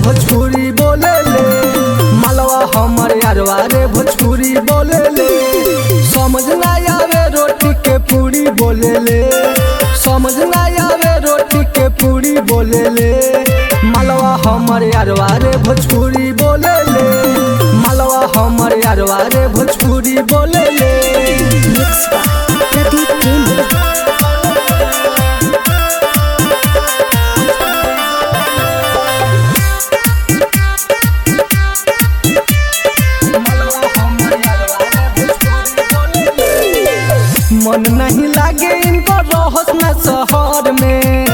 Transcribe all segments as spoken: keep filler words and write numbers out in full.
भोजपुरी बोले ले, मालवा हमर यारवा रे भोजपुरी बोले ले। समझ ना आवे रोटी के पूरी बोले ले, समझ ना आवे रोटी के पूरी बोले ले। मालवा हमर यारवा रे भोजपुरी बोले ले, मालवा हमर यारवा रे भोजपुरी बोले ले। Mixed by Pradeep Premi. मन नहीं लागे इनको रहस न शहर में,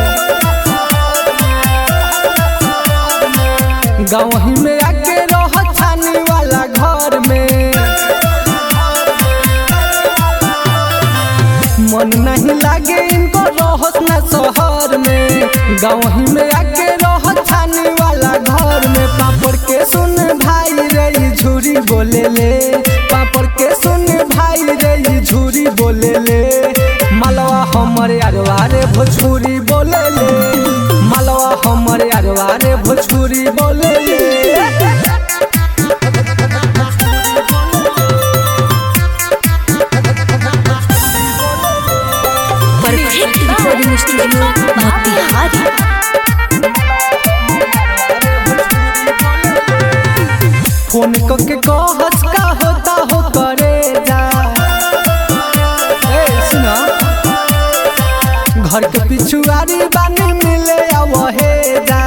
गाँव ही में आके रह छानी वाला घर में। मन नहीं लागे इनको रहस न शहर में, गाँव ही में आके रह छानी वाला घर में। पापड़ के सुन भाई रे झूरी बोले ले, पापड़ के सुन भाई रे झूरी बोले ले। मालवा हमर यारवा रे भोजपुरी बोले ले, मालवा हमर यारवा रे भोजपुरी बोले ले। Perfect recording studio, Motihari. Phone करके कहस का होता हो करे जा। ए सुना, घर के पिछुआरी बानी मिले आवहे जा।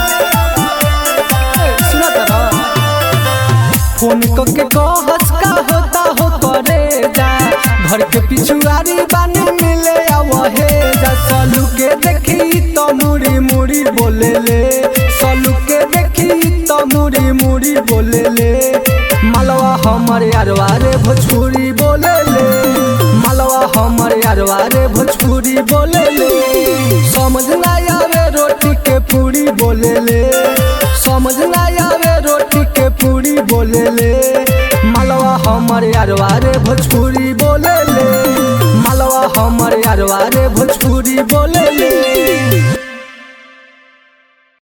ए सुना तरा, फोन करके कहस का होता हो करे जा। घर के पिछुआरी बानी मिले आवहे जा। सालू के देखी तो मुड़ी मुड़ी बोले ले, सालू के देखी तो मुड़ी मुड़ी बोले ले। मालवा हमर यारवा रे भोजपुरी बोले ले, मालवा हमर यारवा रे भोजपुरी बोले ले। समझ ना आवे रोटी के पूरी बोले ले, समझ ना आवे रोटी के पूरी बोले ले। मालवा हमर यारवा रे भोजपुरी बोले ले, मालवा हमर यारवा रे भोजपुरी